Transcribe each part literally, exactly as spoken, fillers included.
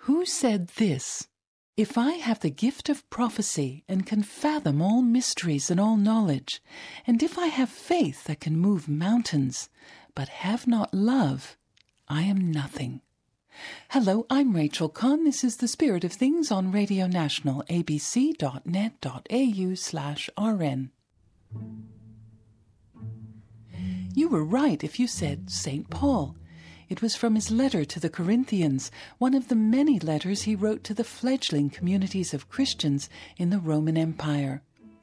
Who said this? If I have the gift of prophecy and can fathom all mysteries and all knowledge, and if I have faith that can move mountains, but have not love, I am nothing. Hello, I'm Rachel Kahn. This is The Spirit of Things on Radio National, abc dot net dot a u slash r n. You were right if you said Saint Paul. It was from his letter to the Corinthians, one of the many letters he wrote to the fledgling communities of Christians in the Roman Empire.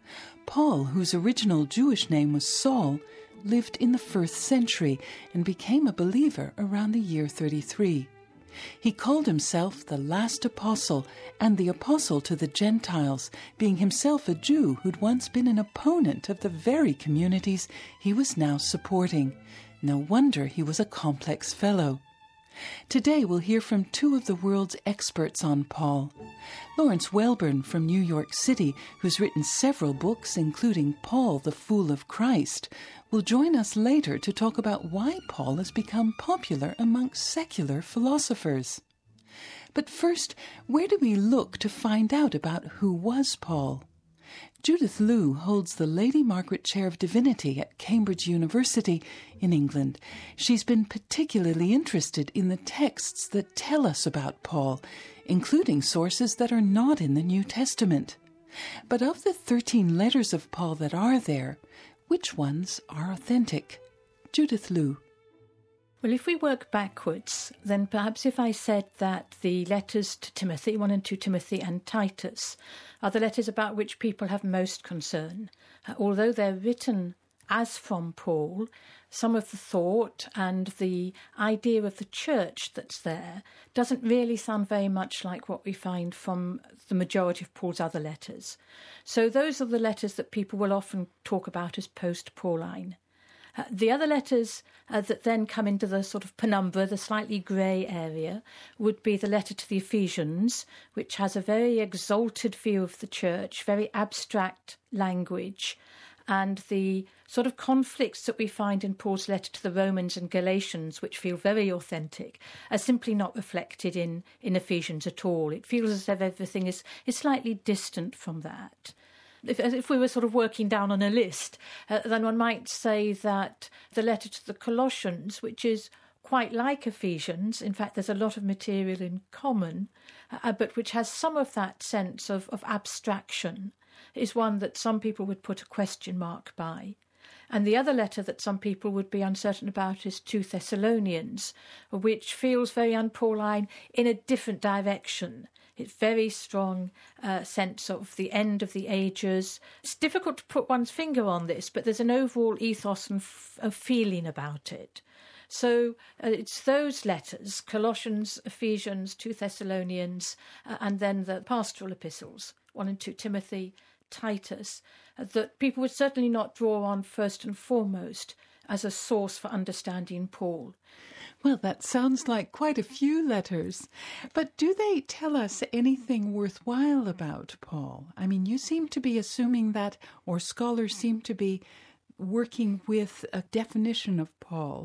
Paul, whose original Jewish name was Saul, lived in the first century and became a believer around the year thirty-three. He called himself the last apostle and the apostle to the Gentiles, being himself a Jew who'd once been an opponent of the very communities he was now supporting. No wonder he was a complex fellow. Today we'll hear from two of the world's experts on Paul. Lawrence Welburn from New York City, who's written several books, including Paul, the Fool of Christ, will join us later to talk about why Paul has become popular amongst secular philosophers. But first, where do we look to find out about who was Paul? Judith Liu holds the Lady Margaret Chair of Divinity at Cambridge University in England. She's been particularly interested in the texts that tell us about Paul, including sources that are not in the New Testament. But of the thirteen letters of Paul that are there, which ones are authentic? Judith Liu. Well, if we work backwards, then perhaps if I said that the letters to Timothy, one and two Timothy and Titus, are the letters about which people have most concern. Uh, although they're written as from Paul, some of the thought and the idea of the church that's there doesn't really sound very much like what we find from the majority of Paul's other letters. So those are the letters that people will often talk about as post-Pauline. Uh, the other letters uh, that then come into the sort of penumbra, the slightly grey area, would be the letter to the Ephesians, which has a very exalted view of the church, very abstract language, and the sort of conflicts that we find in Paul's letter to the Romans and Galatians, which feel very authentic, are simply not reflected in, in Ephesians at all. It feels as if everything is, is slightly distant from that. If, if we were sort of working down on a list, uh, then one might say that the letter to the Colossians, which is quite like Ephesians, in fact there's a lot of material in common, uh, but which has some of that sense of, of abstraction, is one that some people would put a question mark by. And the other letter that some people would be uncertain about is two Thessalonians, which feels very un-Pauline in a different direction. It's very strong uh, sense of the end of the ages. It's difficult to put one's finger on this, but there's an overall ethos and f- of feeling about it. So uh, it's those letters, Colossians, Ephesians, two Thessalonians, uh, and then the pastoral epistles, one and two Timothy, Titus, uh, that people would certainly not draw on first and foremost as a source for understanding Paul. Well, that sounds like quite a few letters. But do they tell us anything worthwhile about Paul? I mean, you seem to be assuming that, or scholars seem to be working with a definition of Paul.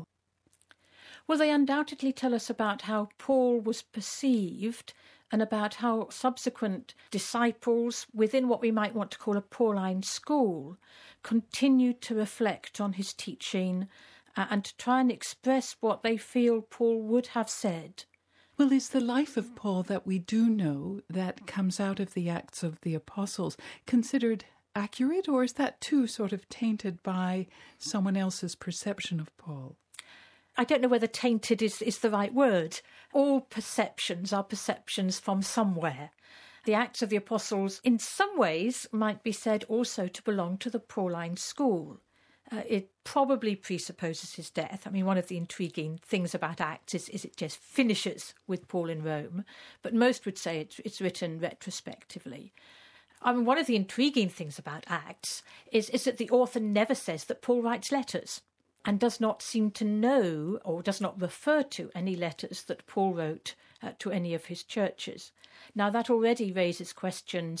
Well, they undoubtedly tell us about how Paul was perceived and about how subsequent disciples within what we might want to call a Pauline school continued to reflect on his teaching uh, and to try and express what they feel Paul would have said. Well, is the life of Paul that we do know that comes out of the Acts of the Apostles considered accurate, or is that too sort of tainted by someone else's perception of Paul? I don't know whether tainted is, is the right word. All perceptions are perceptions from somewhere. The Acts of the Apostles, in some ways, might be said also to belong to the Pauline school. Uh, it probably presupposes his death. I mean, one of the intriguing things about Acts is, is it just finishes with Paul in Rome, but most would say it's, it's written retrospectively. I mean, one of the intriguing things about Acts is, is that the author never says that Paul writes letters, and does not seem to know or does not refer to any letters that Paul wrote uh, to any of his churches. Now, that already raises questions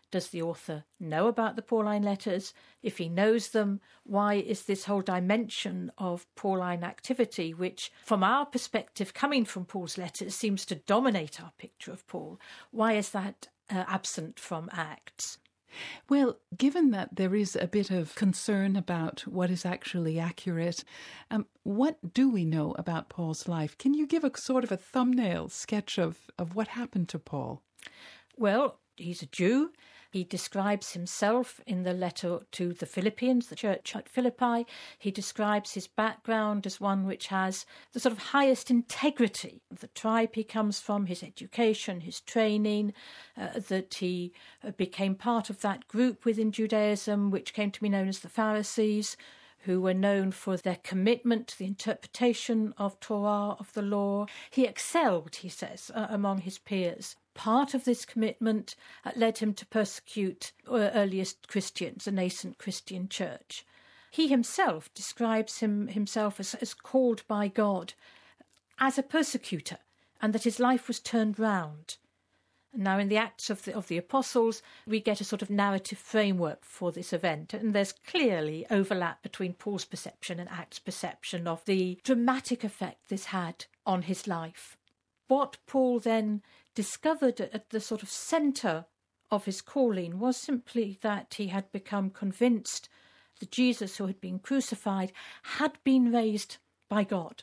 Does the author know about the Pauline letters? If he knows them, why is this whole dimension of Pauline activity, which from our perspective, coming from Paul's letters, seems to dominate our picture of Paul, why is that uh, absent from Acts? Well, given that there is a bit of concern about what is actually accurate, um, what do we know about Paul's life? Can you give a sort of a thumbnail sketch of, of what happened to Paul? Well, he's a Jew. He describes himself in the letter to the Philippians, the church at Philippi. He describes his background as one which has the sort of highest integrity of the tribe he comes from, his education, his training, uh, that he uh, became part of that group within Judaism which came to be known as the Pharisees, who were known for their commitment to the interpretation of Torah, of the law. He excelled, he says, uh, among his peers. Part of this commitment uh, led him to persecute uh, earliest Christians, a nascent Christian church. He himself describes him himself as, as called by God as a persecutor, and that his life was turned round. Now, in the Acts of the, of the Apostles, we get a sort of narrative framework for this event, and there's clearly overlap between Paul's perception and Acts' perception of the dramatic effect this had on his life. What Paul then discovered at the sort of centre of his calling was simply that he had become convinced that Jesus, who had been crucified, had been raised by God.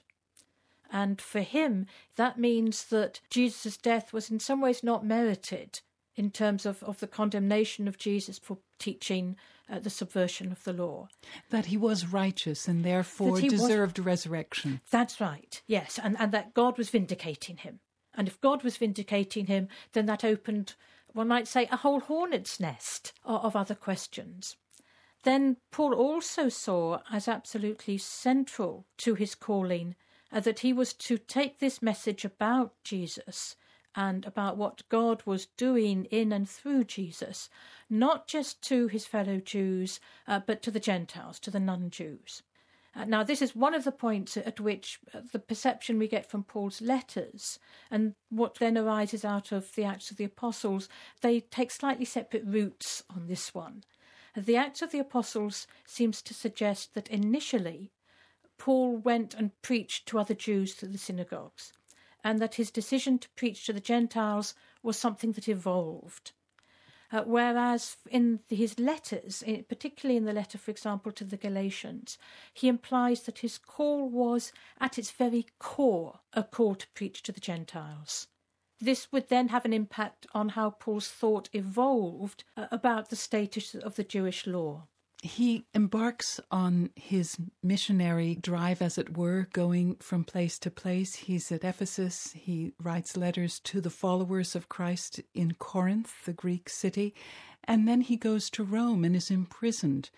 And for him, that means that Jesus' death was in some ways not merited in terms of, of the condemnation of Jesus for teaching uh, the subversion of the law. That he was righteous and therefore deserved was, resurrection. That's right, yes, and, and that God was vindicating him. And if God was vindicating him, then that opened, one might say, a whole hornet's nest of, of other questions. Then Paul also saw as absolutely central to his calling uh, that he was to take this message about Jesus and about what God was doing in and through Jesus, not just to his fellow Jews, uh, but to the Gentiles, to the non-Jews. Uh, now, this is one of the points at which uh, the perception we get from Paul's letters and what then arises out of the Acts of the Apostles, they take slightly separate routes on this one. The Acts of the Apostles seems to suggest that initially Paul went and preached to other Jews through the synagogues, and that his decision to preach to the Gentiles was something that evolved. Uh, whereas in his letters, in, particularly in the letter, for example, to the Galatians, he implies that his call was, at its very core, a call to preach to the Gentiles. This would then have an impact on how Paul's thought evolved uh, about the status of the Jewish law. He embarks on his missionary drive, as it were, going from place to place. He's at Ephesus. He writes letters to the followers of Christ in Corinth, the Greek city, and then he goes to Rome and is imprisoned.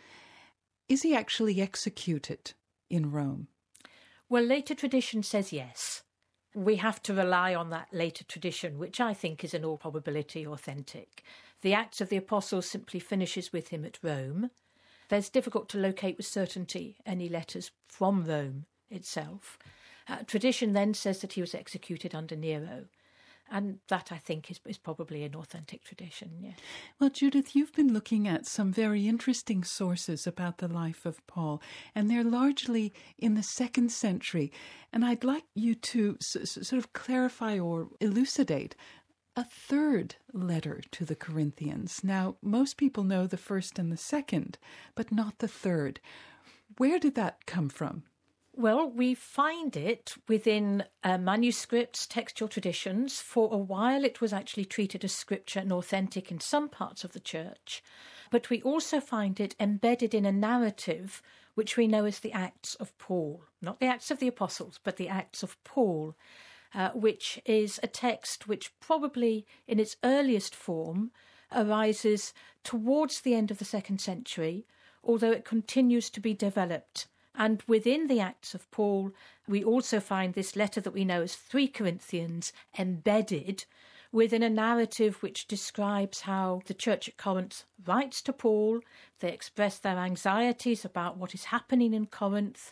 Is he actually executed in Rome? Well, later tradition says yes. We have to rely on that later tradition, which I think is in all probability authentic. The Acts of the Apostles simply finishes with him at Rome. There's difficult to locate with certainty any letters from Rome itself. Uh, tradition then says that he was executed under Nero, and that, I think, is, is probably an authentic tradition, yeah. Well, Judith, you've been looking at some very interesting sources about the life of Paul, and they're largely in the second century, and I'd like you to s- s- sort of clarify or elucidate a third letter to the Corinthians. Now, most people know the first and the second, but not the third. Where did that come from? Well, we find it within uh, manuscripts, textual traditions. For a while, it was actually treated as scripture and authentic in some parts of the church. But we also find it embedded in a narrative which we know as the Acts of Paul. Not the Acts of the Apostles, but the Acts of Paul. Uh, which is a text which probably in its earliest form arises towards the end of the second century, although it continues to be developed. And within the Acts of Paul, we also find this letter that we know as three Corinthians embedded within a narrative which describes how the church at Corinth writes to Paul. They express their anxieties about what is happening in Corinth.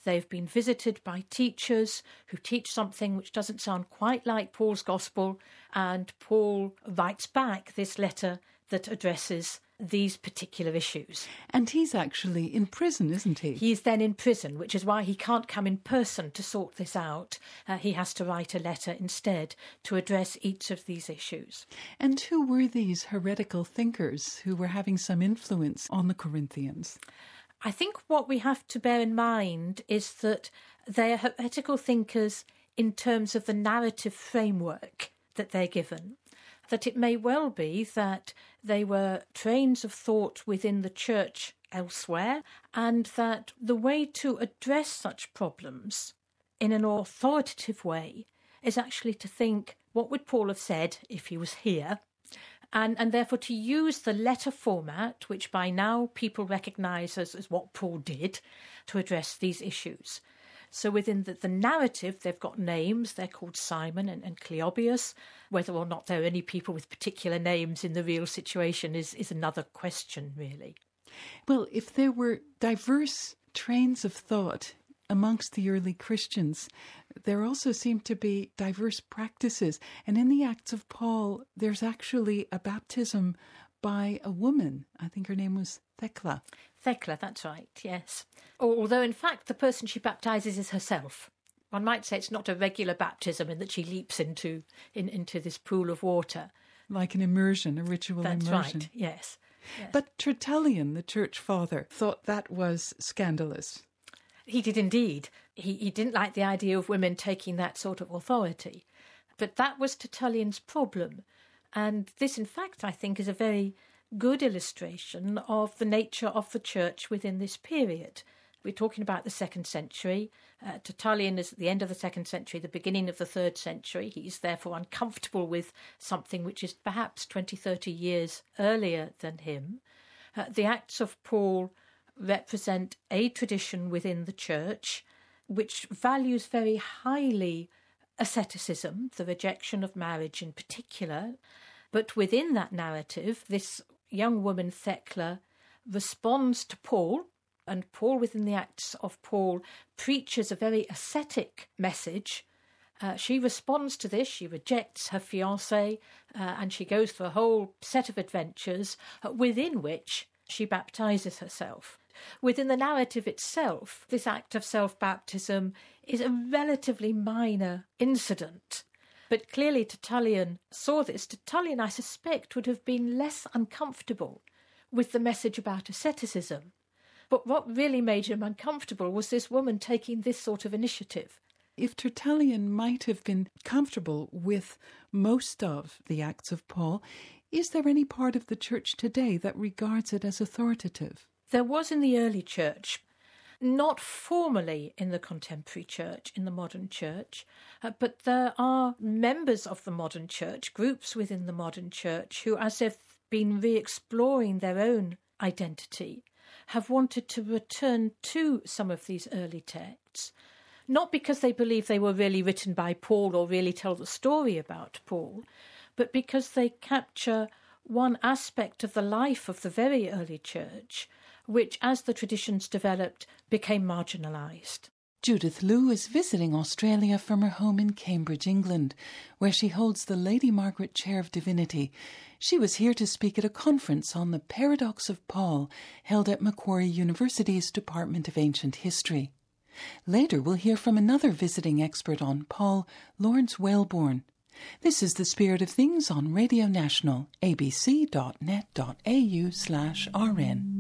They've been visited by teachers who teach something which doesn't sound quite like Paul's gospel, and Paul writes back this letter that addresses these particular issues. And he's actually in prison, isn't he? He's then in prison, which is why he can't come in person to sort this out. Uh, he has to write a letter instead to address each of these issues. And who were these heretical thinkers who were having some influence on the Corinthians? I think what we have to bear in mind is that they are heretical thinkers in terms of the narrative framework that they're given. That it may well be that they were trains of thought within the church elsewhere, and that the way to address such problems in an authoritative way is actually to think, what would Paul have said if he was here? And, and therefore to use the letter format, which by now people recognise as, as what Paul did, to address these issues. So within the, the narrative, they've got names. They're called Simon and, and Cleobius. Whether or not there are any people with particular names in the real situation is, is another question, really. Well, if there were diverse trains of thought amongst the early Christians, there also seem to be diverse practices. And in the Acts of Paul, there's actually a baptism by a woman. I think her name was Thecla. Thecla, that's right, yes. Although, in fact, the person she baptises is herself. One might say it's not a regular baptism in that she leaps into in, into this pool of water. Like an immersion, a ritual that's immersion. That's right, yes. yes. But Tertullian, the church father, thought that was scandalous. He did indeed. He, he didn't like the idea of women taking that sort of authority. But that was Tertullian's problem. And this, in fact, I think, is a very good illustration of the nature of the church within this period. We're talking about the second century. Uh, Tertullian is at the end of the second century, the beginning of the third century. He's therefore uncomfortable with something which is perhaps twenty, thirty years earlier than him. Uh, the Acts of Paul represent a tradition within the church which values very highly asceticism, the rejection of marriage in particular. But within that narrative, this young woman, Thecla, responds to Paul, and Paul, within the Acts of Paul, preaches a very ascetic message. Uh, she responds to this, she rejects her fiancé, uh, and she goes through a whole set of adventures uh, within which she baptizes herself. Within the narrative itself, this act of self-baptism is a relatively minor incident. But clearly Tertullian saw this. Tertullian, I suspect, would have been less uncomfortable with the message about asceticism. But what really made him uncomfortable was this woman taking this sort of initiative. If Tertullian might have been comfortable with most of the Acts of Paul, is there any part of the church today that regards it as authoritative? There was in the early church, not formally in the contemporary church, in the modern church, uh, but there are members of the modern church, groups within the modern church, who, as they've been re-exploring their own identity, have wanted to return to some of these early texts, not because they believe they were really written by Paul or really tell the story about Paul, but because they capture one aspect of the life of the very early church, which, as the traditions developed, became marginalised. Judith Liu is visiting Australia from her home in Cambridge, England, where she holds the Lady Margaret Chair of Divinity. She was here to speak at a conference on the Paradox of Paul, held at Macquarie University's Department of Ancient History. Later we'll hear from another visiting expert on Paul, Lawrence Wellborn. This is The Spirit of Things on Radio National, abc.net.au slash rn.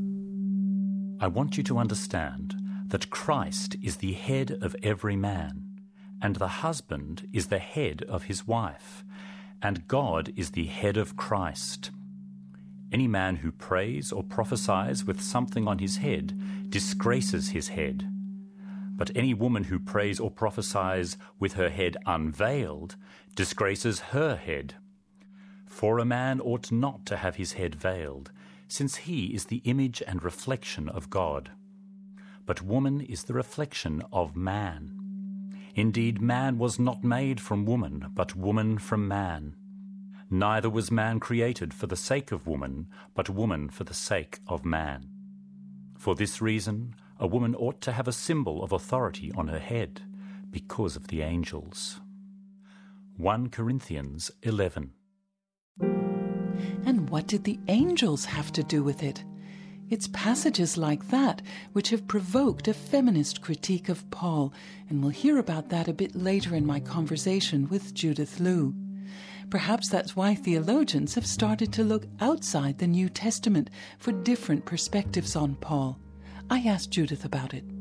I want you to understand that Christ is the head of every man, and the husband is the head of his wife, and God is the head of Christ. Any man who prays or prophesies with something on his head disgraces his head. But any woman who prays or prophesies with her head unveiled disgraces her head. For a man ought not to have his head veiled, since he is the image and reflection of God. But woman is the reflection of man. Indeed, man was not made from woman, but woman from man. Neither was man created for the sake of woman, but woman for the sake of man. For this reason, A woman ought to have a symbol of authority on her head because of the angels. First Corinthians eleven. And what did the angels have to do with it? It's passages like that which have provoked a feminist critique of Paul, and we'll hear about that a bit later in my conversation with Judith Liu. Perhaps that's why theologians have started to look outside the New Testament for different perspectives on Paul. I asked Judith about it.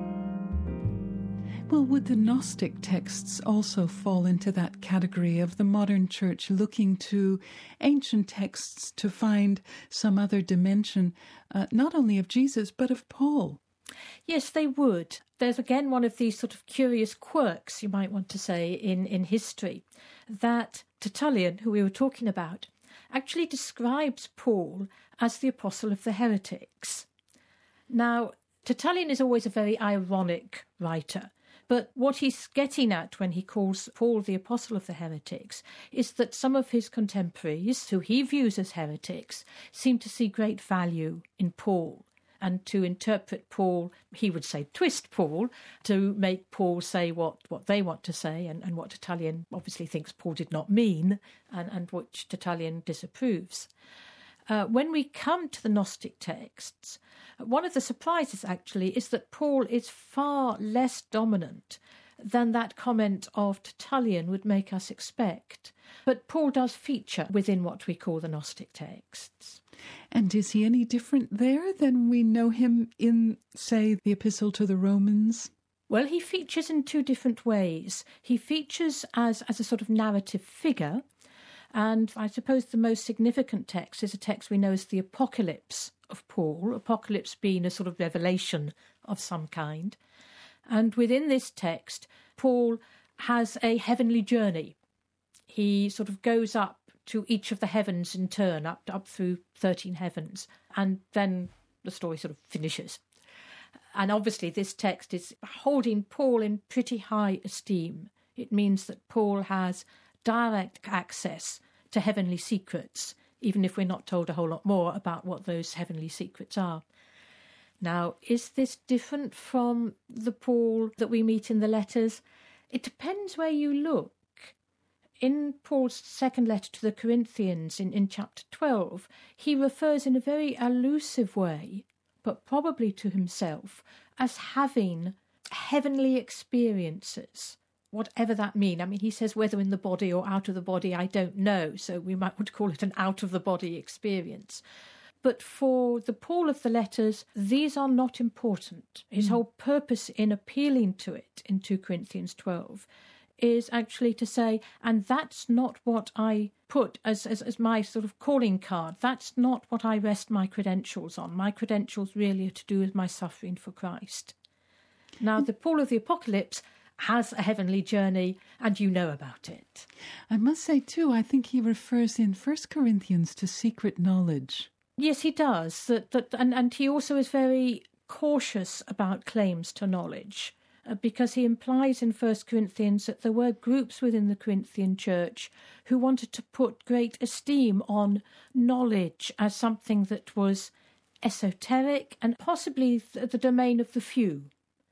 Well, would the Gnostic texts also fall into that category of the modern church looking to ancient texts to find some other dimension, uh, not only of Jesus, but of Paul? Yes, they would. There's again one of these sort of curious quirks, you might want to say, in, in history, that Tertullian, who we were talking about, actually describes Paul as the apostle of the heretics. Now, Tertullian is always a very ironic writer, but what he's getting at when he calls Paul the apostle of the heretics is that some of his contemporaries, who he views as heretics, seem to see great value in Paul, and to interpret Paul, he would say twist Paul, to make Paul say what, what they want to say, and, and what Tertullian obviously thinks Paul did not mean, and, and which Tertullian disapproves. Uh, when we come to the Gnostic texts, one of the surprises actually is that Paul is far less dominant than that comment of Tertullian would make us expect. But Paul does feature within what we call the Gnostic texts. And is he any different there than we know him in, say, the Epistle to the Romans? Well, he features in two different ways. He features as, as a sort of narrative figure, and I suppose the most significant text is a text we know as the Apocalypse of Paul, Apocalypse being a sort of revelation of some kind. And within this text, Paul has a heavenly journey. He sort of goes up to each of the heavens in turn, up, up through thirteen heavens, and then the story sort of finishes. And obviously this text is holding Paul in pretty high esteem. It means that Paul has direct access to heavenly secrets, even if we're not told a whole lot more about what those heavenly secrets are. Now, is this different from the Paul that we meet in the letters? It depends where you look. In Paul's second letter to the Corinthians, in, in chapter twelve, he refers in a very allusive way, but probably to himself, as having heavenly experiences, whatever that mean. I mean, he says whether in the body or out of the body, I don't know, so we might want to call it an out-of-the-body experience. But for the Paul of the letters, these are not important. His mm. whole purpose in appealing to it in two Corinthians twelve is actually to say, and that's not what I put as, as, as my sort of calling card. That's not what I rest my credentials on. My credentials really are to do with my suffering for Christ. Now, the Paul of the Apocalypse has a heavenly journey, and you know about it. I must say, too, I think he refers in First Corinthians to secret knowledge. Yes, he does. That, that, and, and he also is very cautious about claims to knowledge, uh, because he implies in First Corinthians that there were groups within the Corinthian church who wanted to put great esteem on knowledge as something that was esoteric and possibly th- the domain of the few.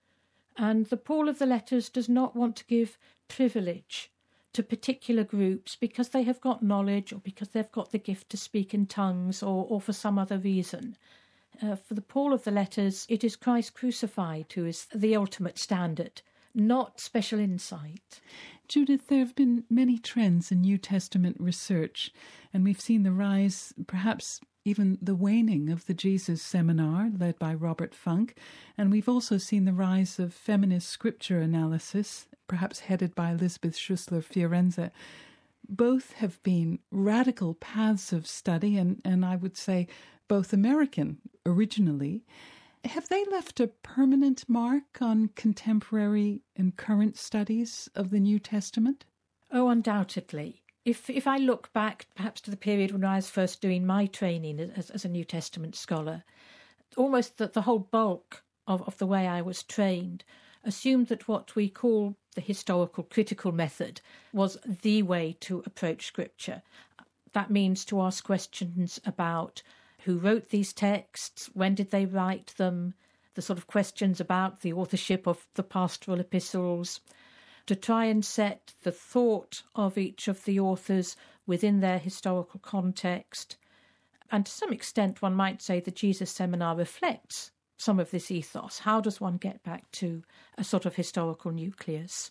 And the Paul of the letters does not want to give privilege to particular groups because they have got knowledge or because they've got the gift to speak in tongues or, or for some other reason. Uh, for the Paul of the letters, it is Christ crucified who is the ultimate standard, not special insight. Judith, there have been many trends in New Testament research, and we've seen the rise, perhaps even the waning of the Jesus Seminar, led by Robert Funk, and we've also seen the rise of feminist scripture analysis, perhaps headed by Elisabeth Schussler-Fiorenza. Both have been radical paths of study, and, and I would say both American originally. Have they left a permanent mark on contemporary and current studies of the New Testament? Oh, undoubtedly. If if I look back perhaps to the period when I was first doing my training as, as a New Testament scholar, almost the, the whole bulk of, of the way I was trained assumed that what we call the historical critical method was the way to approach Scripture. That means to ask questions about who wrote these texts, when did they write them, the sort of questions about the authorship of the pastoral epistles, to try and set the thought of each of the authors within their historical context. And to some extent, one might say the Jesus Seminar reflects some of this ethos. How does one get back to a sort of historical nucleus?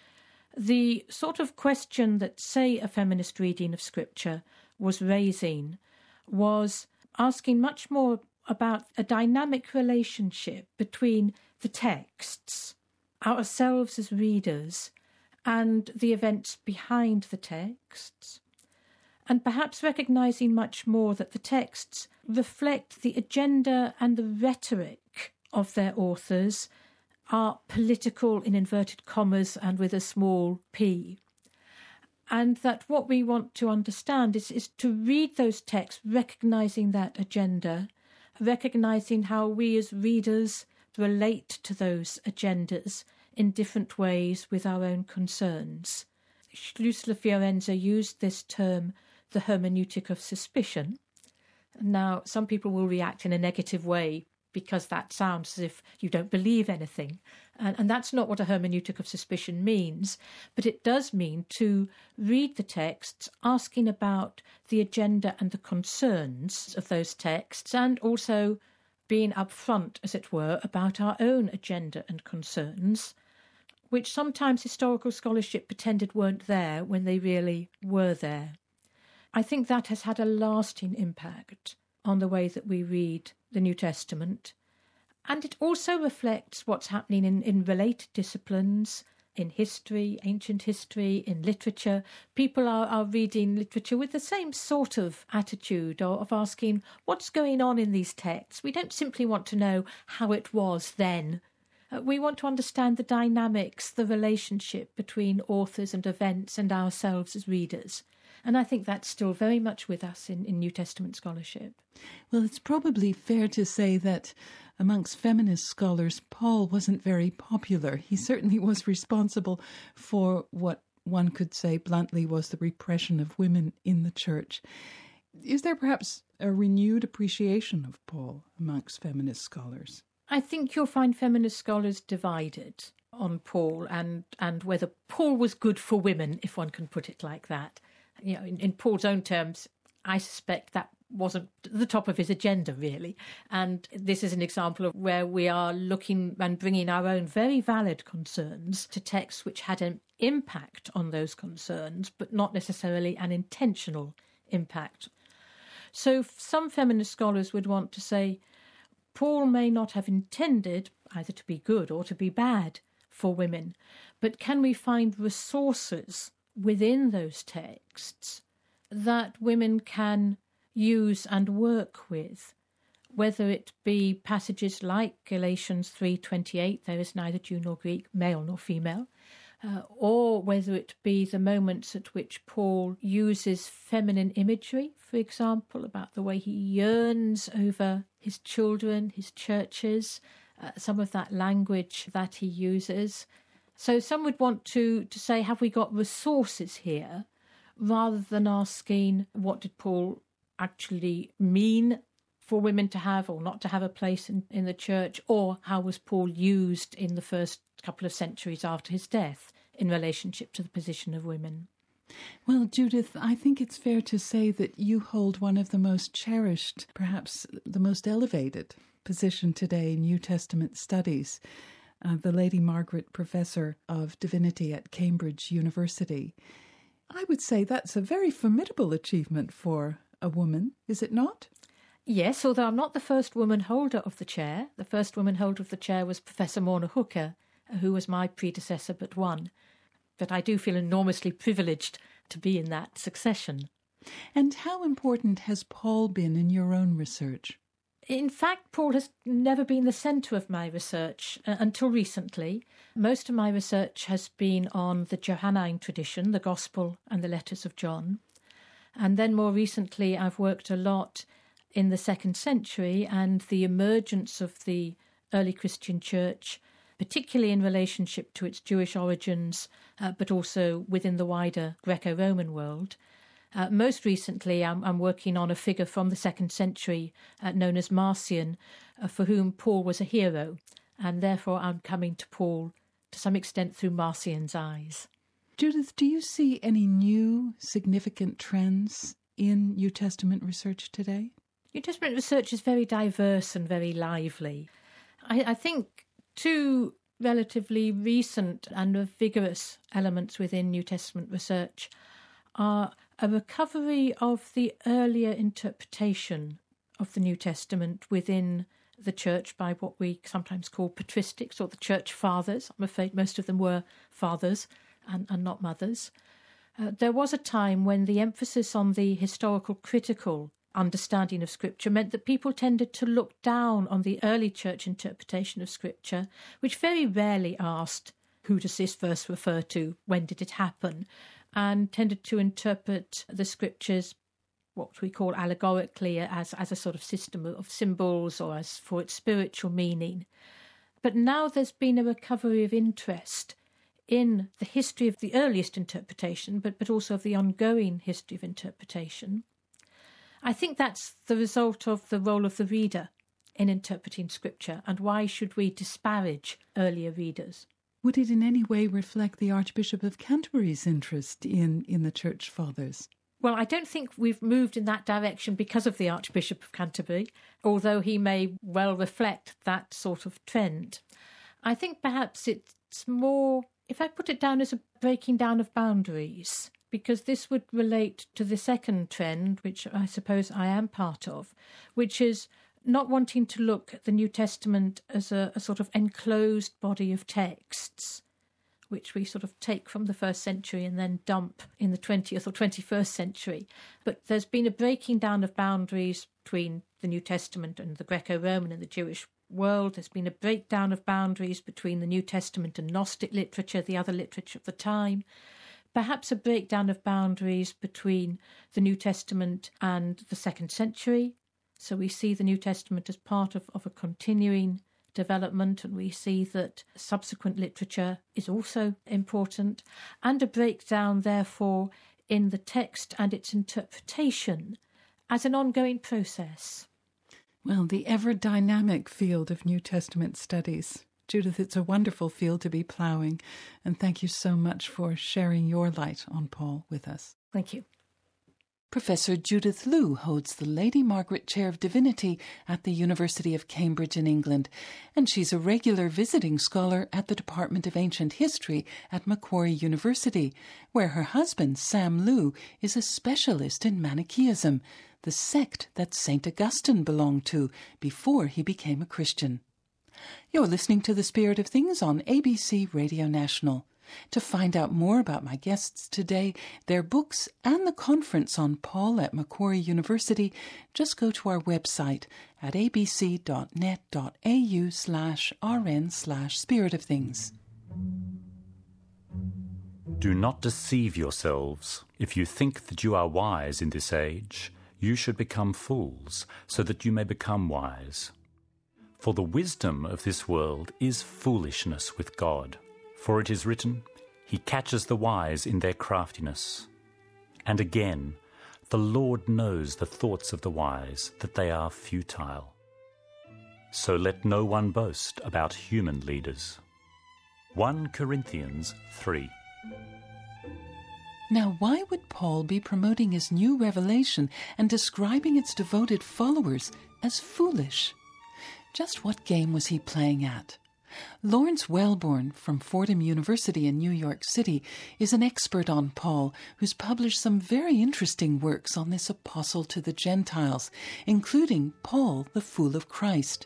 The sort of question that, say, a feminist reading of Scripture was raising was asking much more about a dynamic relationship between the texts, ourselves as readers, and the events behind the texts, and perhaps recognising much more that the texts reflect the agenda and the rhetoric of their authors, are political in inverted commas and with a small p. And that what we want to understand is, is to read those texts recognising that agenda, recognising how we as readers relate to those agendas in different ways with our own concerns. Schlussler Fiorenza used this term, the hermeneutic of suspicion. Now, some people will react in a negative way because that sounds as if you don't believe anything. And, and that's not what a hermeneutic of suspicion means, but it does mean to read the texts asking about the agenda and the concerns of those texts, and also being upfront, as it were, about our own agenda and concerns, which sometimes historical scholarship pretended weren't there when they really were there. I think that has had a lasting impact on the way that we read the New Testament. And it also reflects what's happening in, in related disciplines, in history, ancient history, in literature. People are, are reading literature with the same sort of attitude of, of asking, what's going on in these texts? We don't simply want to know how it was then. Uh, we want to understand the dynamics, the relationship between authors and events and ourselves as readers. And I think that's still very much with us in, in New Testament scholarship. Well, it's probably fair to say that amongst feminist scholars, Paul wasn't very popular. He certainly was responsible for what one could say bluntly was the repression of women in the church. Is there perhaps a renewed appreciation of Paul amongst feminist scholars? I think you'll find feminist scholars divided on Paul and, and whether Paul was good for women, if one can put it like that. You know, in, in Paul's own terms, I suspect that wasn't the top of his agenda, really. And this is an example of where we are looking and bringing our own very valid concerns to texts which had an impact on those concerns, but not necessarily an intentional impact. So some feminist scholars would want to say, Paul may not have intended either to be good or to be bad for women, but can we find resources within those texts that women can use and work with, whether it be passages like Galatians three twenty-eight, there is neither Jew nor Greek, male nor female, uh, or whether it be the moments at which Paul uses feminine imagery, for example, about the way he yearns over his children, his churches, uh, some of that language that he uses. So some would want to, to say, have we got resources here, rather than asking what did Paul actually mean for women to have or not to have a place in, in the church, or how was Paul used in the first couple of centuries after his death in relationship to the position of women. Well, Judith, I think it's fair to say that you hold one of the most cherished, perhaps the most elevated position today in New Testament studies. Uh, the Lady Margaret Professor of Divinity at Cambridge University. I would say that's a very formidable achievement for a woman, is it not? Yes, although I'm not the first woman holder of the chair. The first woman holder of the chair was Professor Morna Hooker, who was my predecessor but one. But I do feel enormously privileged to be in that succession. And how important has Paul been in your own research? In fact, Paul has never been the centre of my research uh, until recently. Most of my research has been on the Johannine tradition, the Gospel and the letters of John. And then more recently, I've worked a lot in the second century and the emergence of the early Christian church, particularly in relationship to its Jewish origins, uh, but also within the wider Greco-Roman world. Uh, most recently, I'm, I'm working on a figure from the second century uh, known as Marcion, uh, for whom Paul was a hero, and therefore I'm coming to Paul to some extent through Marcion's eyes. Judith, do you see any new significant trends in New Testament research today? New Testament research is very diverse and very lively. I, I think two relatively recent and vigorous elements within New Testament research are a recovery of the earlier interpretation of the New Testament within the church by what we sometimes call patristics, or the church fathers. I'm afraid most of them were fathers and, and not mothers. Uh, there was a time when the emphasis on the historical critical understanding of Scripture meant that people tended to look down on the early church interpretation of Scripture, which very rarely asked, who does this verse refer to, when did it happen, and tended to interpret the Scriptures, what we call allegorically, as, as a sort of system of symbols or as for its spiritual meaning. But now there's been a recovery of interest in the history of the earliest interpretation, but, but also of the ongoing history of interpretation. I think that's the result of the role of the reader in interpreting Scripture, and why should we disparage earlier readers? Would it in any way reflect the Archbishop of Canterbury's interest in, in the Church Fathers? Well, I don't think we've moved in that direction because of the Archbishop of Canterbury, although he may well reflect that sort of trend. I think perhaps it's more, if I put it down as a breaking down of boundaries, because this would relate to the second trend, which I suppose I am part of, which is not wanting to look at the New Testament as a, a sort of enclosed body of texts, which we sort of take from the first century and then dump in the twentieth or twenty-first century. But there's been a breaking down of boundaries between the New Testament and the Greco-Roman and the Jewish world. There's been a breakdown of boundaries between the New Testament and Gnostic literature, the other literature of the time. Perhaps a breakdown of boundaries between the New Testament and the second century. So we see the New Testament as part of, of a continuing development, and we see that subsequent literature is also important, and a breakdown, therefore, in the text and its interpretation as an ongoing process. Well, the ever-dynamic field of New Testament studies. Judith, it's a wonderful field to be ploughing, and thank you so much for sharing your light on Paul with us. Thank you. Professor Judith Liu holds the Lady Margaret Chair of Divinity at the University of Cambridge in England, and she's a regular visiting scholar at the Department of Ancient History at Macquarie University, where her husband, Sam Liu, is a specialist in Manichaeism, the sect that Saint Augustine belonged to before he became a Christian. You're listening to The Spirit of Things on A B C Radio National. To find out more about my guests today, their books, and the conference on Paul at Macquarie University, just go to our website at abc.net.au slash rn slash Spirit of Things. Do not deceive yourselves. If you think that you are wise in this age, you should become fools, so that you may become wise. For the wisdom of this world is foolishness with God. For it is written, He catches the wise in their craftiness. And again, the Lord knows the thoughts of the wise, that they are futile. So let no one boast about human leaders. First Corinthians three. Now, why would Paul be promoting his new revelation and describing its devoted followers as foolish? Just what game was he playing at? Lawrence Wellborn from Fordham University in New York City is an expert on Paul who's published some very interesting works on this apostle to the Gentiles, including Paul, the Fool of Christ.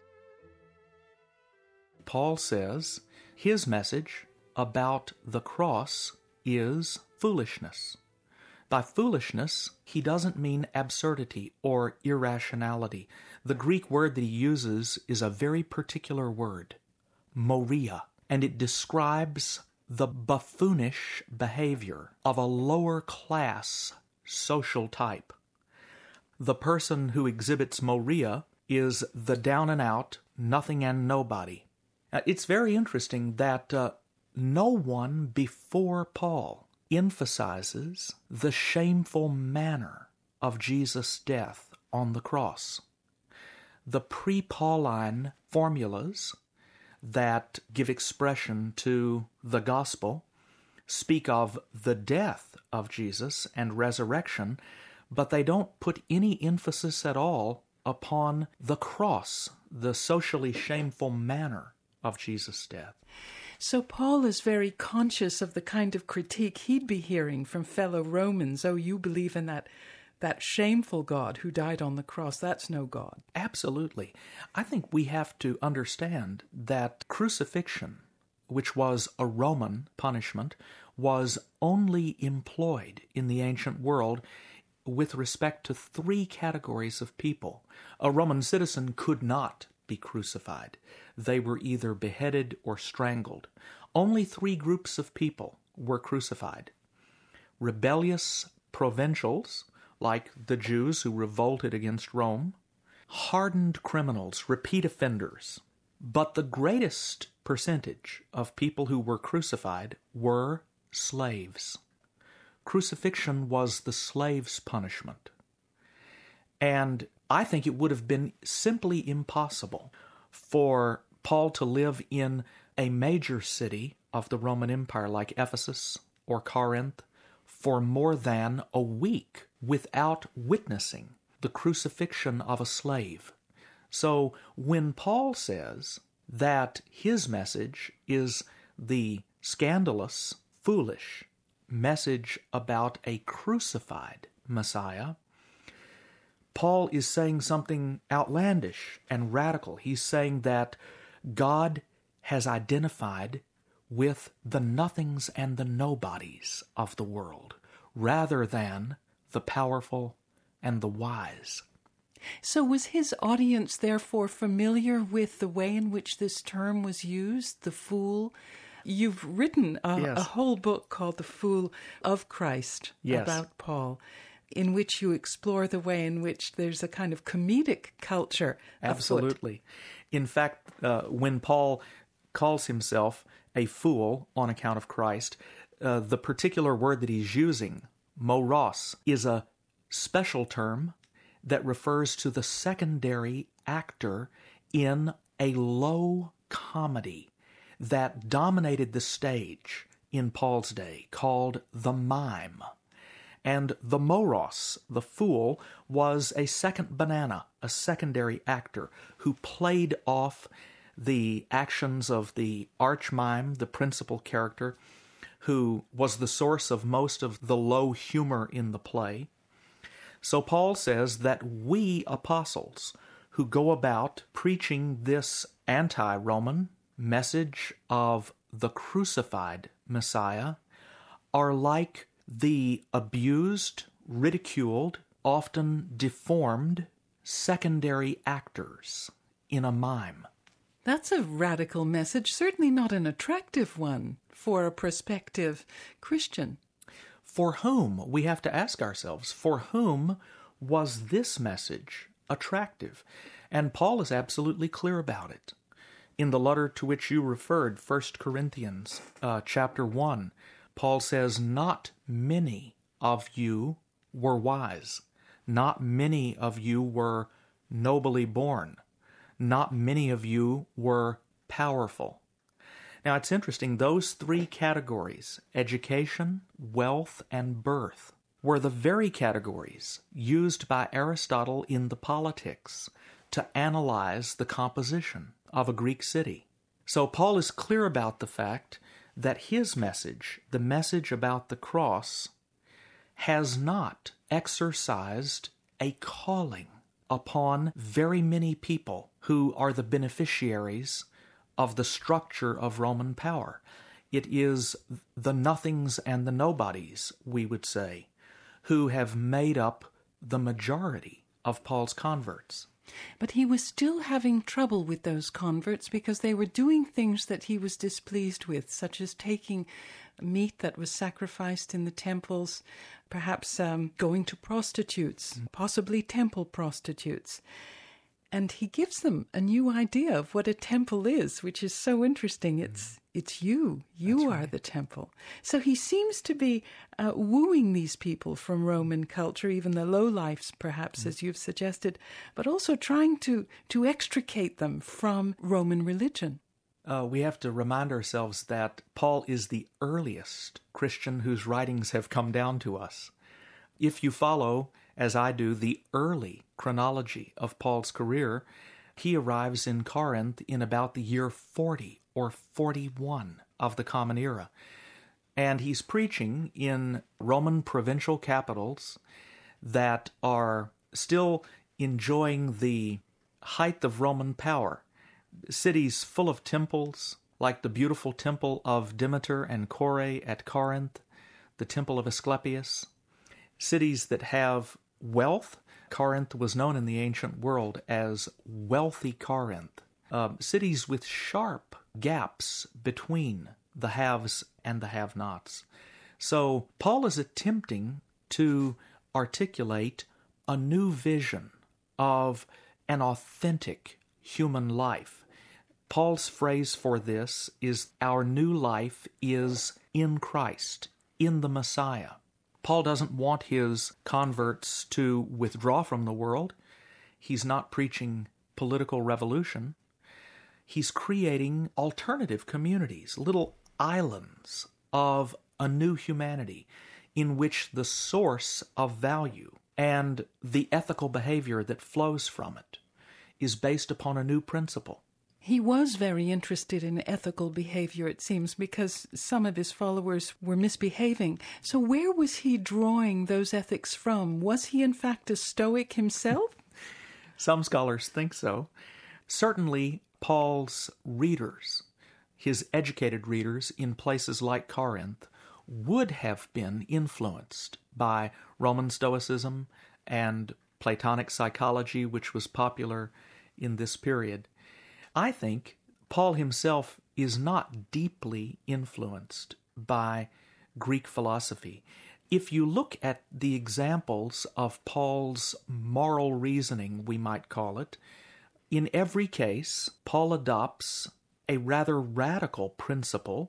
Paul says his message about the cross is foolishness. By foolishness, he doesn't mean absurdity or irrationality. The Greek word that he uses is a very particular word, moria, and it describes the buffoonish behavior of a lower class social type. The person who exhibits moria is the down and out, nothing and nobody. Now, it's very interesting that uh, no one before Paul emphasizes the shameful manner of Jesus' death on the cross. The pre-Pauline formulas that give expression to the gospel speak of the death of Jesus and resurrection, but they don't put any emphasis at all upon the cross, the socially shameful manner of Jesus' death. So Paul is very conscious of the kind of critique he'd be hearing from fellow Romans. Oh, you believe in that that shameful God who died on the cross. That's no God. Absolutely. I think we have to understand that crucifixion, which was a Roman punishment, was only employed in the ancient world with respect to three categories of people. A Roman citizen could not be crucified. They were either beheaded or strangled. Only three groups of people were crucified. Rebellious provincials, like the Jews who revolted against Rome, hardened criminals, repeat offenders. But the greatest percentage of people who were crucified were slaves. Crucifixion was the slave's punishment. And I think it would have been simply impossible for Paul to live in a major city of the Roman Empire like Ephesus or Corinth for more than a week without witnessing the crucifixion of a slave. So when Paul says that his message is the scandalous, foolish message about a crucified Messiah, Paul is saying something outlandish and radical. He's saying that God has identified with the nothings and the nobodies of the world, rather than the powerful and the wise. So was his audience therefore familiar with the way in which this term was used, the fool? You've written a, yes. a whole book called The Fool of Christ yes. about Paul, in which you explore the way in which there's a kind of comedic culture afoot. Absolutely. In fact, uh, when Paul calls himself a fool on account of Christ, uh, the particular word that he's using, moros, is a special term that refers to the secondary actor in a low comedy that dominated the stage in Paul's day, called the mime. And the moros, the fool, was a second banana, a secondary actor who played off the actions of the arch-mime, the principal character, who was the source of most of the low humor in the play. So Paul says that we apostles who go about preaching this anti-Roman message of the crucified Messiah are like the abused, ridiculed, often deformed secondary actors in a mime. That's a radical message, certainly not an attractive one for a prospective Christian. For whom, we have to ask ourselves, for whom was this message attractive? And Paul is absolutely clear about it. In the letter to which you referred, First Corinthians uh, chapter one, Paul says, "Not many of you were wise. Not many of you were nobly born. Not many of you were powerful." Now, it's interesting, those three categories, education, wealth, and birth, were the very categories used by Aristotle in the Politics to analyze the composition of a Greek city. So Paul is clear about the fact that his message, the message about the cross, has not exercised a calling upon very many people who are the beneficiaries of the structure of Roman power. It is the nothings and the nobodies, we would say, who have made up the majority of Paul's converts. But he was still having trouble with those converts because they were doing things that he was displeased with, such as taking meat that was sacrificed in the temples, perhaps um, going to prostitutes, possibly temple prostitutes. And he gives them a new idea of what a temple is, which is so interesting. It's it's you. You That's are right. the temple. So he seems to be uh, wooing these people from Roman culture, even the lowlifes, perhaps, mm-hmm. as you've suggested, but also trying to, to extricate them from Roman religion. Uh, we have to remind ourselves that Paul is the earliest Christian whose writings have come down to us. If you follow, as I do, the early chronology of Paul's career, he arrives in Corinth in about the year forty or forty-one of the Common Era. And he's preaching in Roman provincial capitals that are still enjoying the height of Roman power. Cities full of temples, like the beautiful temple of Demeter and Kore at Corinth, the temple of Asclepius. Cities that have wealth. Corinth was known in the ancient world as wealthy Corinth. Uh, cities with sharp gaps between the haves and the have-nots. So Paul is attempting to articulate a new vision of an authentic human life. Paul's phrase for this is, our new life is in Christ, in the Messiah. Paul doesn't want his converts to withdraw from the world. He's not preaching political revolution. He's creating alternative communities, little islands of a new humanity in which the source of value and the ethical behavior that flows from it is based upon a new principle. He was very interested in ethical behavior, it seems, because some of his followers were misbehaving. So where was he drawing those ethics from? Was he, in fact, a Stoic himself? Some scholars think so. Certainly, Paul's readers, his educated readers in places like Corinth, would have been influenced by Roman Stoicism and Platonic psychology, which was popular in this period. I think Paul himself is not deeply influenced by Greek philosophy. If you look at the examples of Paul's moral reasoning, we might call it, in every case, Paul adopts a rather radical principle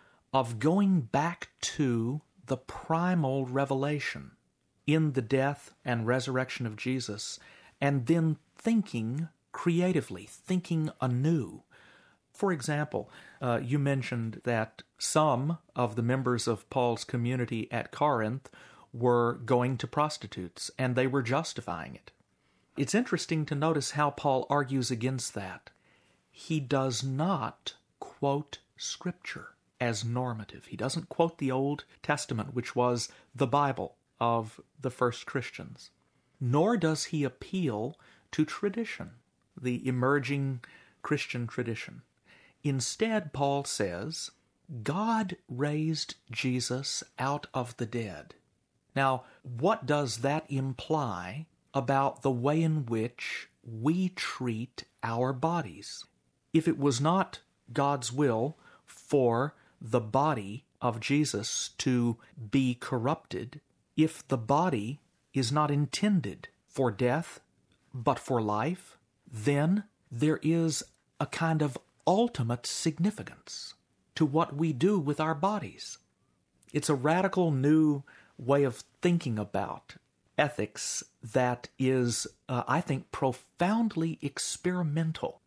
of going back to the primal revelation in the death and resurrection of Jesus, and then thinking creatively, thinking anew. For example, uh, you mentioned that some of the members of Paul's community at Corinth were going to prostitutes, and they were justifying it. It's interesting to notice how Paul argues against that. He does not quote Scripture as normative. He doesn't quote the Old Testament, which was the Bible of the first Christians. Nor does he appeal to tradition, the emerging Christian tradition. Instead, Paul says, God raised Jesus out of the dead. Now, what does that imply about the way in which we treat our bodies? If it was not God's will for the body of Jesus to be corrupted, if the body is not intended for death, but for life, then there is a kind of ultimate significance to what we do with our bodies. It's a radical new way of thinking about ethics that is, uh, I think, profoundly experimental.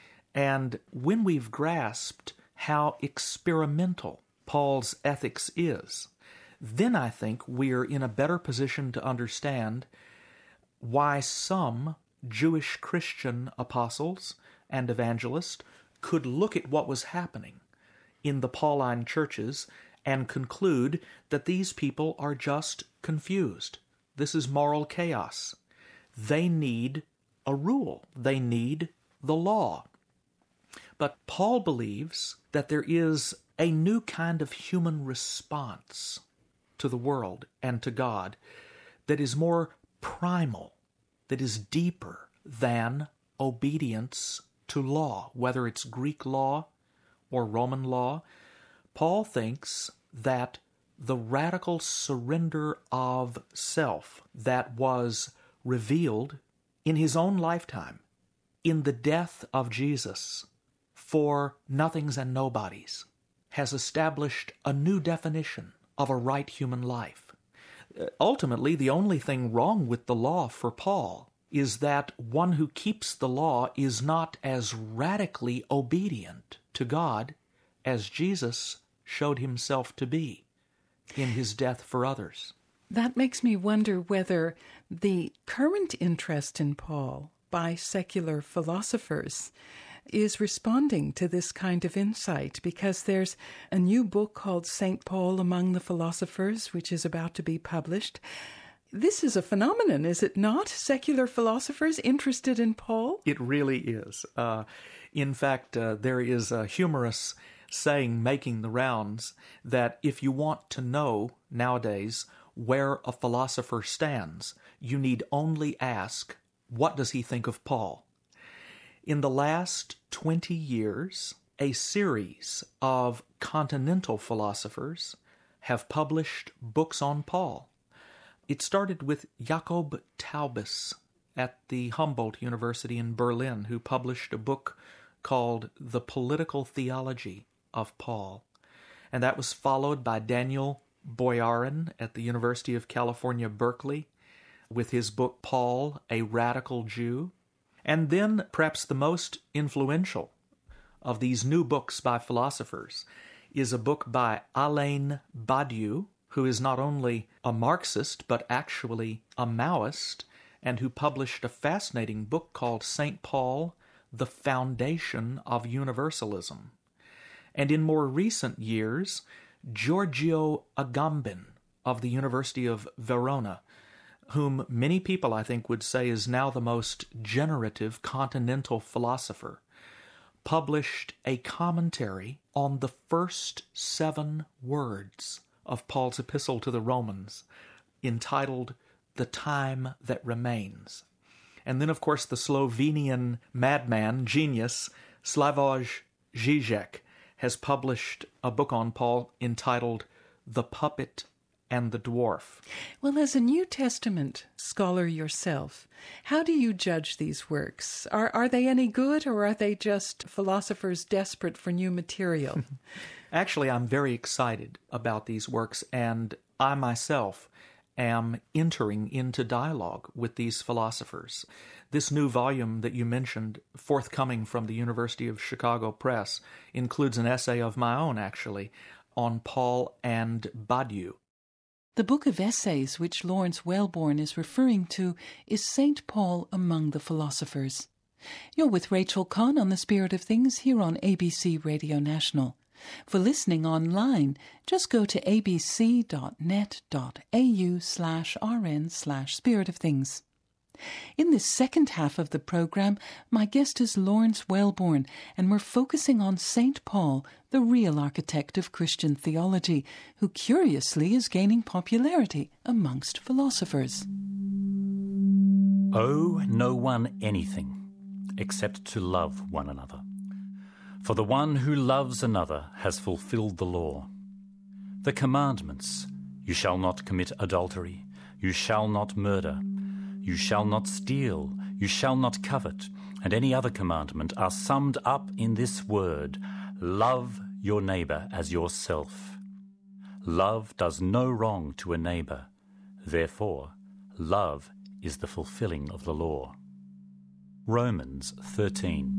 And when we've grasped how experimental Paul's ethics is, then I think we're in a better position to understand why some Jewish Christian apostles and evangelists could look at what was happening in the Pauline churches and conclude that these people are just confused. This is moral chaos. They need a rule. They need the law. But Paul believes that there is a new kind of human response to the world and to God that is more primal, that is deeper than obedience to law, whether it's Greek law or Roman law. Paul thinks that the radical surrender of self that was revealed in his own lifetime in the death of Jesus for nothings and nobodies, has established a new definition of a right human life. Ultimately, the only thing wrong with the law for Paul is that one who keeps the law is not as radically obedient to God as Jesus showed himself to be in his death for others. That makes me wonder whether the current interest in Paul by secular philosophers is responding to this kind of insight, because there's a new book called Saint Paul Among the Philosophers, which is about to be published. This is a phenomenon, is it not? Secular philosophers interested in Paul? It really is. Uh, in fact, uh, there is a humorous saying making the rounds that if you want to know nowadays where a philosopher stands, you need only ask, what does he think of Paul? In the last twenty years, a series of continental philosophers have published books on Paul. It started with Jakob Taubes at the Humboldt University in Berlin, who published a book called The Political Theology of Paul. And that was followed by Daniel Boyarin at the University of California, Berkeley, with his book Paul, a Radical Jew. And then, perhaps the most influential of these new books by philosophers is a book by Alain Badiou, who is not only a Marxist, but actually a Maoist, and who published a fascinating book called Saint Paul, the Foundation of Universalism. And in more recent years, Giorgio Agamben of the University of Verona, whom many people, I think, would say is now the most generative continental philosopher, published a commentary on the first seven words of Paul's epistle to the Romans, entitled The Time That Remains. And then, of course, the Slovenian madman, genius, Slavoj Žižek, has published a book on Paul entitled The Puppet and the Dwarf. Well, as a New Testament scholar yourself, how do you judge these works? Are are they any good, or are they just philosophers desperate for new material? Actually, I'm very excited about these works, and I myself am entering into dialogue with these philosophers. This new volume that you mentioned, forthcoming from the University of Chicago Press, includes an essay of my own, actually, on Paul and Badiou. The book of essays which Lawrence Wellborn is referring to is Saint Paul Among the Philosophers. You're with Rachel Kahn on The Spirit of Things here on A B C Radio National. For listening online, just go to abc.net.au slash rn slash Spirit of Things. In this second half of the program, my guest is Lawrence Wellborn, and we're focusing on Saint Paul, the real architect of Christian theology, who curiously is gaining popularity amongst philosophers. Owe no one anything except to love one another. For the one who loves another has fulfilled the law. The commandments, you shall not commit adultery, you shall not murder, you shall not steal, you shall not covet, and any other commandment are summed up in this word, love your neighbor as yourself. Love does no wrong to a neighbor. Therefore, love is the fulfilling of the law. Romans thirteen.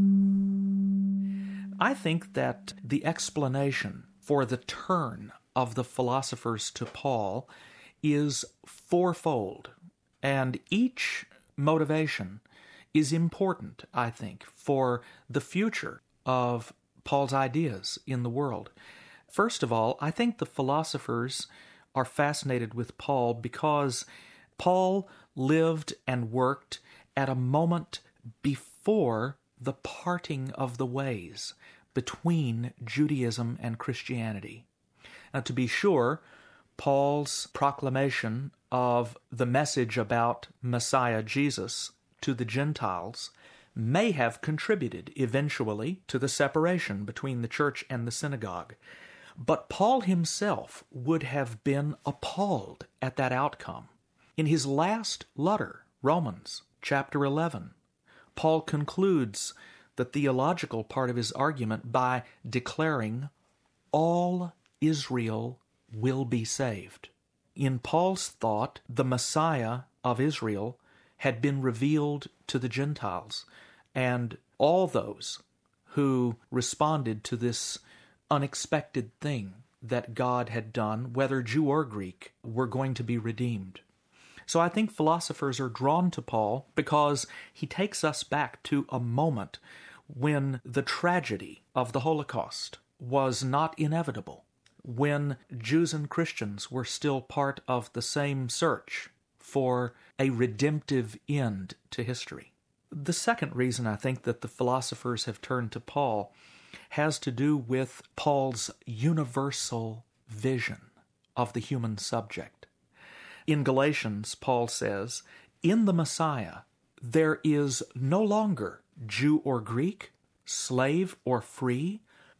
I think that the explanation for the turn of the philosophers to Paul is fourfold. And each motivation is important, I think, for the future of Paul's ideas in the world. First of all, I think the philosophers are fascinated with Paul because Paul lived and worked at a moment before the parting of the ways between Judaism and Christianity. Now, to be sure, Paul's proclamation of the message about Messiah Jesus to the Gentiles may have contributed eventually to the separation between the church and the synagogue. But Paul himself would have been appalled at that outcome. In his last letter, Romans chapter eleven, Paul concludes the theological part of his argument by declaring all Israel will be saved. In Paul's thought, the Messiah of Israel had been revealed to the Gentiles, and all those who responded to this unexpected thing that God had done, whether Jew or Greek, were going to be redeemed. So I think philosophers are drawn to Paul because he takes us back to a moment when the tragedy of the Holocaust was not inevitable, when Jews and Christians were still part of the same search for a redemptive end to history. The second reason I think that the philosophers have turned to Paul has to do with Paul's universal vision of the human subject. In Galatians, Paul says, in the Messiah, there is no longer Jew or Greek, slave or free,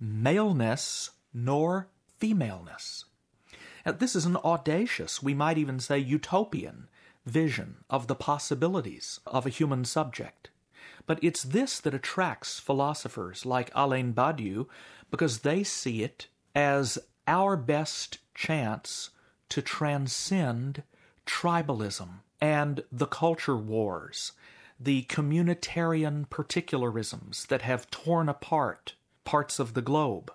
maleness nor femaleness. Now, this is an audacious, we might even say utopian, vision of the possibilities of a human subject. But it's this that attracts philosophers like Alain Badiou, because they see it as our best chance to transcend tribalism and the culture wars, the communitarian particularisms that have torn apart parts of the globe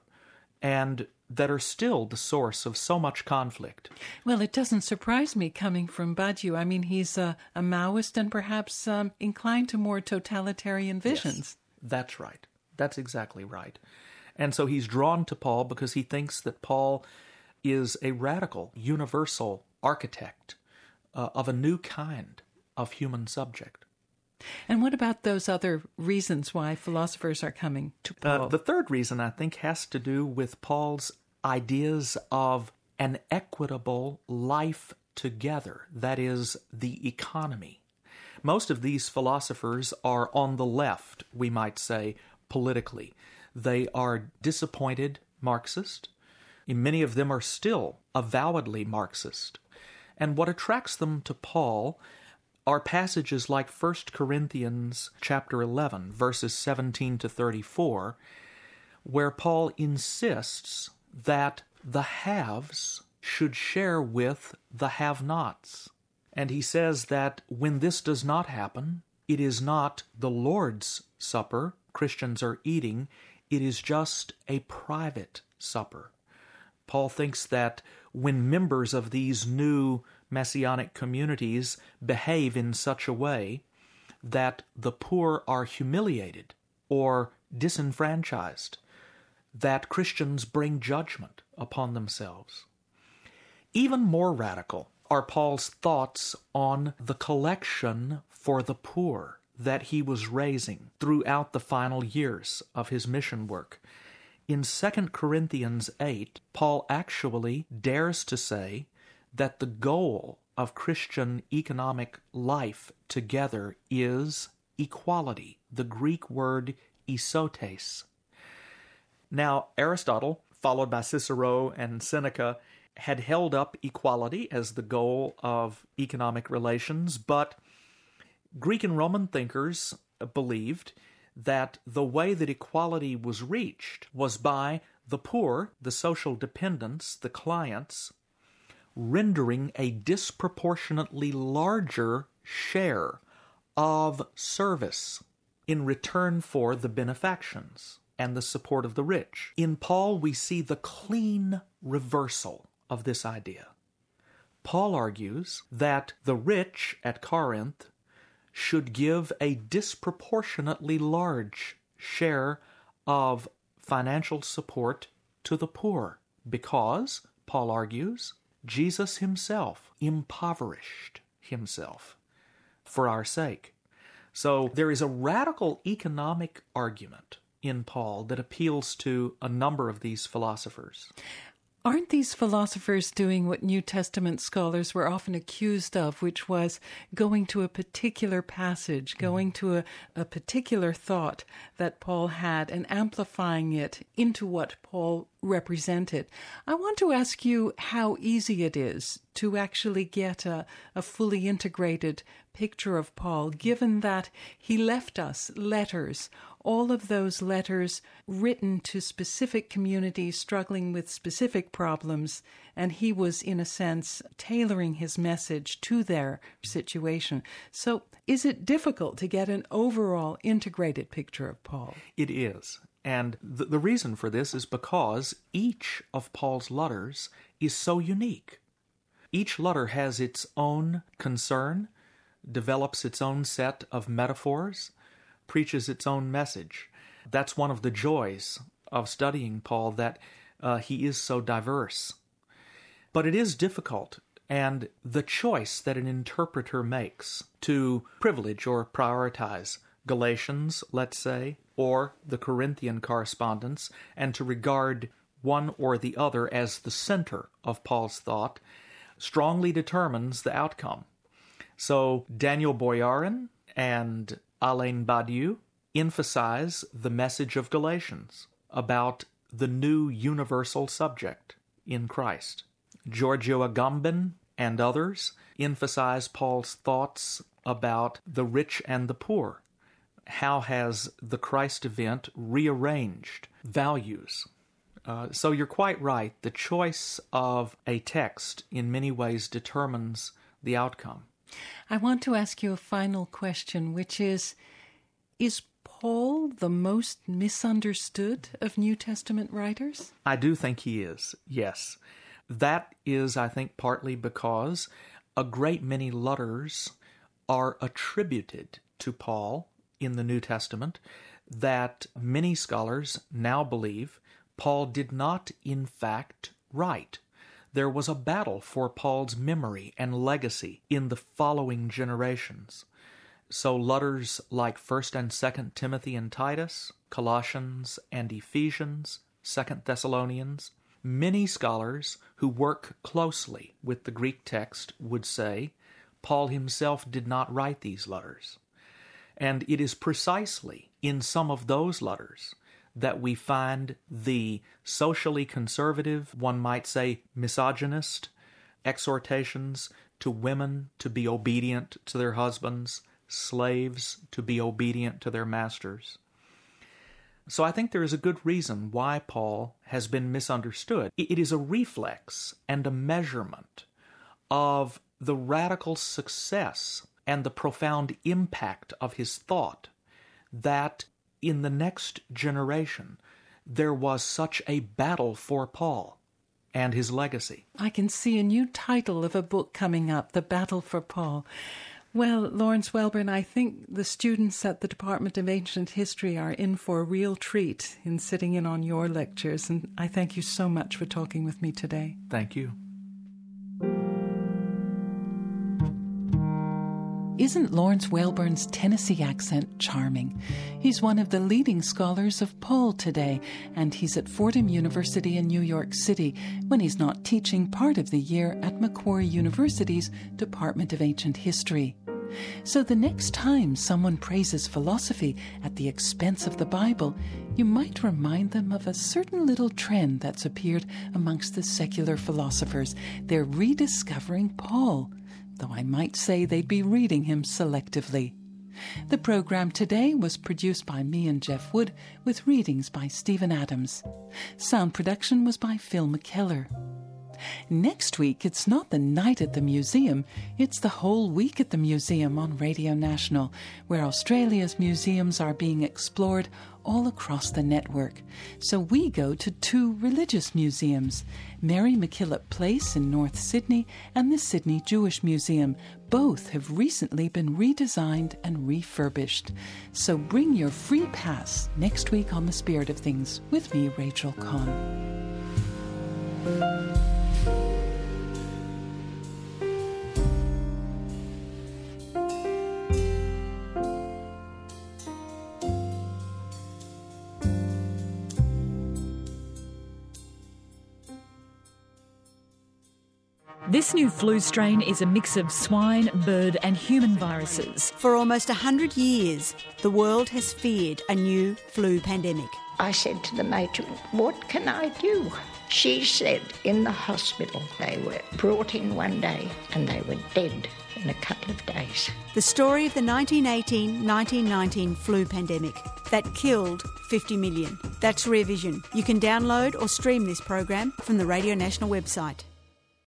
and that are still the source of so much conflict. Well, it doesn't surprise me coming from Badiou. I mean, he's a, a Maoist and perhaps um, inclined to more totalitarian visions. Yes, that's right. That's exactly right. And so he's drawn to Paul because he thinks that Paul is a radical, universal architect uh, of a new kind of human subject. And what about those other reasons why philosophers are coming to Paul? Uh, the third reason, I think, has to do with Paul's ideas of an equitable life together, that is, the economy. Most of these philosophers are on the left, we might say, politically. They are disappointed Marxist. Many of them are still avowedly Marxist. And what attracts them to Paul are passages like First Corinthians chapter eleven, verses seventeen to thirty-four, where Paul insists that the haves should share with the have-nots. And he says that when this does not happen, it is not the Lord's supper Christians are eating, it is just a private supper. Paul thinks that when members of these new Messianic communities behave in such a way that the poor are humiliated or disenfranchised, that Christians bring judgment upon themselves. Even more radical are Paul's thoughts on the collection for the poor that he was raising throughout the final years of his mission work. In Second Corinthians eight, Paul actually dares to say that the goal of Christian economic life together is equality, the Greek word isotes. Now, Aristotle, followed by Cicero and Seneca, had held up equality as the goal of economic relations, but Greek and Roman thinkers believed that the way that equality was reached was by the poor, the social dependents, the clients, rendering a disproportionately larger share of service in return for the benefactions and the support of the rich. In Paul, we see the clean reversal of this idea. Paul argues that the rich at Corinth should give a disproportionately large share of financial support to the poor because, Paul argues, Jesus himself impoverished himself for our sake. So there is a radical economic argument in Paul that appeals to a number of these philosophers. Aren't these philosophers doing what New Testament scholars were often accused of, which was going to a particular passage, going to a, a particular thought that Paul had and amplifying it into what Paul represented. I want to ask you how easy it is to actually get a, a fully integrated picture of Paul, given that he left us letters, all of those letters written to specific communities struggling with specific problems, and he was, in a sense, tailoring his message to their situation. So is it difficult to get an overall integrated picture of Paul? It is. And the, the reason for this is because each of Paul's letters is so unique. Each letter has its own concern, develops its own set of metaphors, preaches its own message. That's one of the joys of studying Paul, that uh, he is so diverse. But it is difficult, and the choice that an interpreter makes to privilege or prioritize Galatians, let's say, or the Corinthian correspondence, and to regard one or the other as the center of Paul's thought, strongly determines the outcome. So Daniel Boyarin and Alain Badiou emphasize the message of Galatians about the new universal subject in Christ. Giorgio Agamben and others emphasize Paul's thoughts about the rich and the poor. How has the Christ event rearranged values? Uh, so you're quite right. The choice of a text in many ways determines the outcome. I want to ask you a final question, which is, is Paul the most misunderstood of New Testament writers? I do think he is, yes. That is, I think, partly because a great many letters are attributed to Paul in the New Testament that many scholars now believe Paul did not, in fact, write. There was a battle for Paul's memory and legacy in the following generations. So letters like First and Second Timothy and Titus, Colossians and Ephesians, Second Thessalonians, many scholars who work closely with the Greek text would say Paul himself did not write these letters. And it is precisely in some of those letters that we find the socially conservative, one might say misogynist, exhortations to women to be obedient to their husbands, slaves to be obedient to their masters. So I think there is a good reason why Paul has been misunderstood. It is a reflex and a measurement of the radical success and the profound impact of his thought, that in the next generation there was such a battle for Paul and his legacy. I can see a new title of a book coming up, The Battle for Paul. Well, Lawrence Welborn, I think the students at the Department of Ancient History are in for a real treat in sitting in on your lectures, and I thank you so much for talking with me today. Thank you. Isn't Lawrence Welborn's Tennessee accent charming? He's one of the leading scholars of Paul today, and he's at Fordham University in New York City when he's not teaching part of the year at Macquarie University's Department of Ancient History. So the next time someone praises philosophy at the expense of the Bible, you might remind them of a certain little trend that's appeared amongst the secular philosophers. They're rediscovering Paul, though I might say they'd be reading him selectively. The program today was produced by me and Jeff Wood, with readings by Stephen Adams. Sound production was by Phil McKellar. Next week, it's not the night at the museum, it's the whole week at the museum on Radio National, where Australia's museums are being explored all across the network. So we go to two religious museums, Mary MacKillop Place in North Sydney and the Sydney Jewish Museum. Both have recently been redesigned and refurbished. So bring your free pass next week on The Spirit of Things with me, Rachel Kahn. This new flu strain is a mix of swine, bird and human viruses. For almost one hundred years, the world has feared a new flu pandemic. I said to the matron, what can I do? She said in the hospital they were brought in one day and they were dead in a couple of days. The story of the nineteen eighteen nineteen nineteen flu pandemic that killed fifty million. That's Rear Vision. You can download or stream this program from the Radio National website.